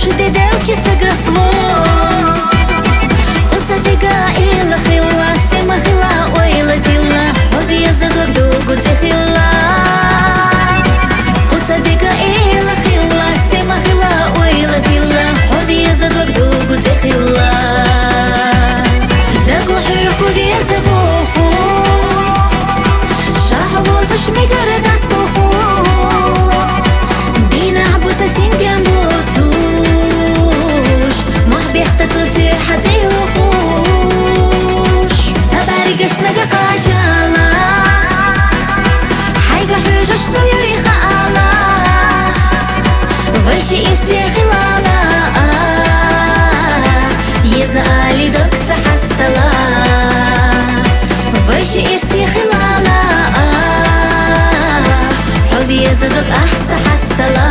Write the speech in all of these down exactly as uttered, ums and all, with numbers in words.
شديدة سقطلو قصة قائلة خلا سما خلا ويلة دلا وبيا زدور دوغو تخلا قصة قائلة خلا سما خلا ويلة دلا وبيا زدور دوغو تخلا دقو حيخو دي زبوخو شاحبو تشمي قردات بوخو دينا عبوسة سين حتى وخوش سباري قشنا قاجالا حيقا حوجش سويري خالا غرشي إرسي خلالا يزالي دوكس حستلا غرشي إرسي خلالا حوذي يزدوك أحس حستلا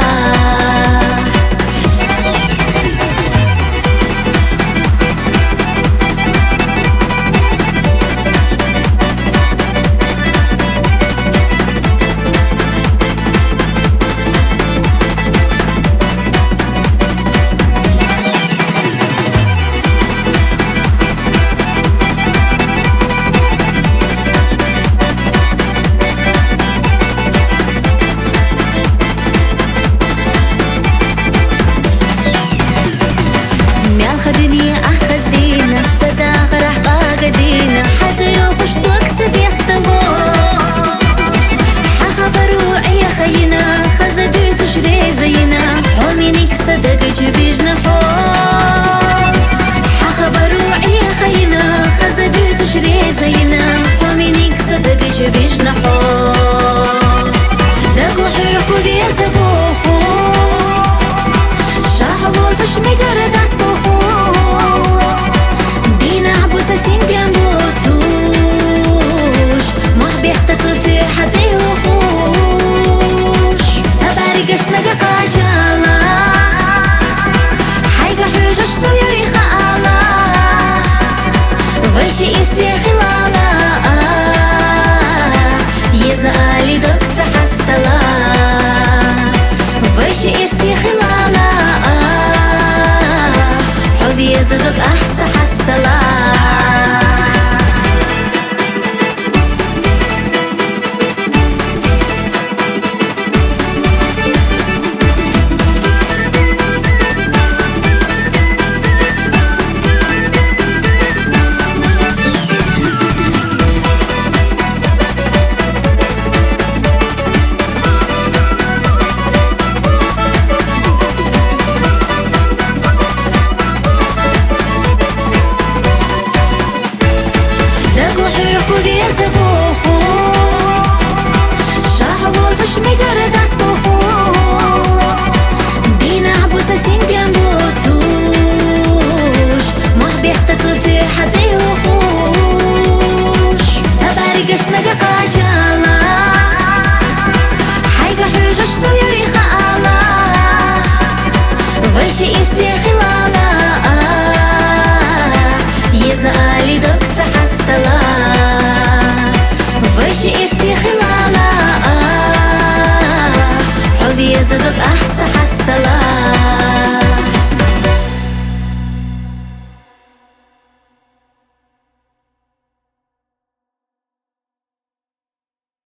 صدق جبيجنا حور حخبروا عيا خينا خزدو تشري زينا ومنيك صدق جبيجنا حور دقو حيخو دي زبوخو شاحبو تشمي قردات بوخو دينا عبوسة سين قنبوتوش محبيحة تسي حتى وخوش سباري قشنا قاجالا سويري خالا غرشي إرسي خلالا يزالي دوكس حستلا غرشي إرسي خلالا حوذي يزدوك أحس حستلا تشمي قردات بوخو دينا عبوسة سين قنبوتوش محبيحة تسي حتى وخوش سباري قشنا قاجالا حيقا حوجش سويري خالا غرشي إرسي خلالا يزالي دوكس حستلا غرشي إرسي خلالا يزدوك أحس